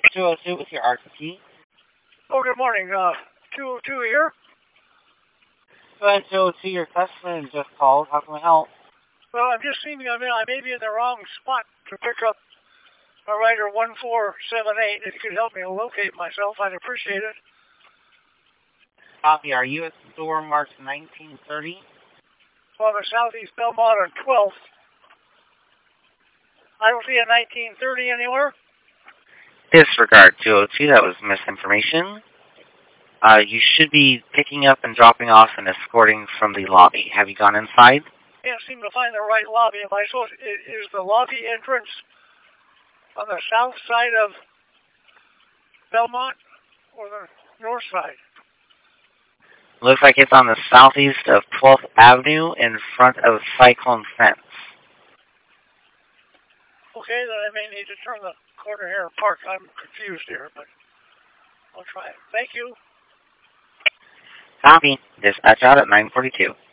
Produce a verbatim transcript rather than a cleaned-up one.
two oh two with your R T P. Oh, good morning. Uh, two oh two here. Go ahead, two oh two, your customer just called. How can we help? Well, I'm just seeing I, mean, I may be in the wrong spot to pick up a rider one four seven eight. If you could help me locate myself, I'd appreciate it. Copy. Are you at store marked nineteen thirty? On the Southeast Belmont on twelfth. I don't see a nineteen thirty anywhere. Disregard two oh two. That was misinformation. Uh, you should be picking up and dropping off and escorting from the lobby. Have you gone inside? Can't seem to find the right lobby. Am I supposed? Is the lobby entrance on the south side of Belmont or the north side? Looks like it's on the southeast of twelfth Avenue in front of Cyclone Fence. Okay, then I may need to turn the corner here and park. I'm confused here, but I'll try it. Thank you. Copy. Dispatch out at nine forty-two.